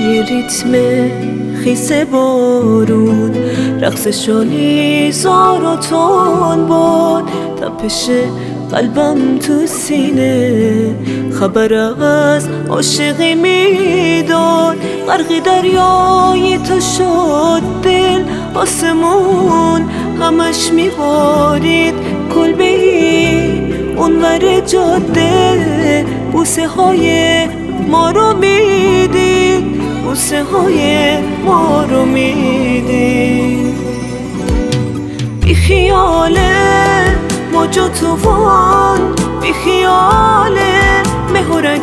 ریتم خیس بارون، رقص شالی زار و تون باد، تپش قلبم تو سینه خبر از عاشقی میداد. غرق دریای تو شد دل، آسمون همش میبارید کلبه‌ای اونور جاده. بوسه های ما رو میدید، بوسه های ما رو میدید. بی خیاله موج و طوفان، بی خیاله مهرک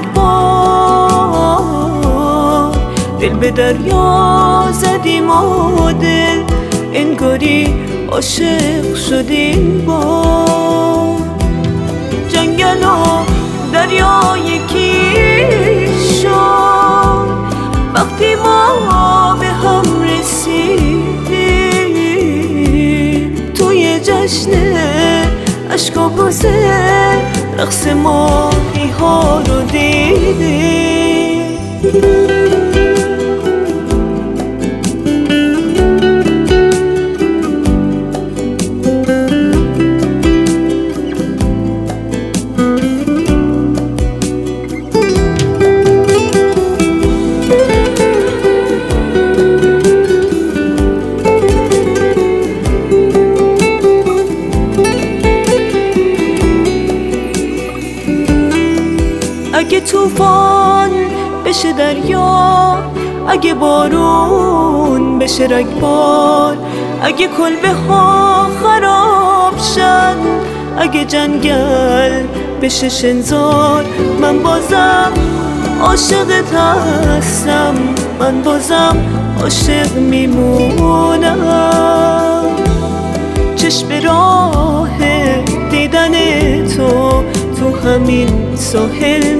بار، دل به دریا زدیم و دل انگاری عاشق شدیم با جنگل و دریا یکی شد. وقتی ما به هم رسیدیم توی جشن عشق و بوسه، رقص ماهی ها رو دیدیم. اگه طوفان بشه دریا، اگه بارون بشه رگبار، اگه کلبه ها خراب شد، اگه جنگل بشه شنزار، من بازم عاشقت هستم، من بازم عاشق میمونم. چشم راه دیدن تو تو همین ساحل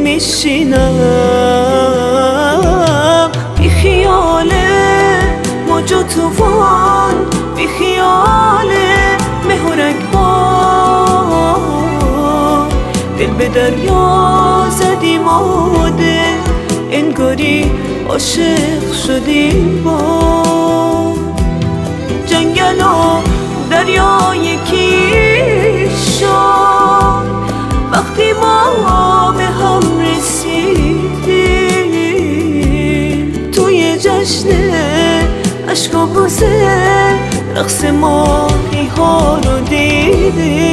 میشینم. بی خیاله موج و طوفان، بی خیاله مهرک بار، دل به دریا زدیم و دل انگاری عاشق شدیم با جنگل و دریا یکی شد. وقتی ما به هم رسیدیم توی جشن عشق و بوسه، رقص ماهی ها رو دیدیم.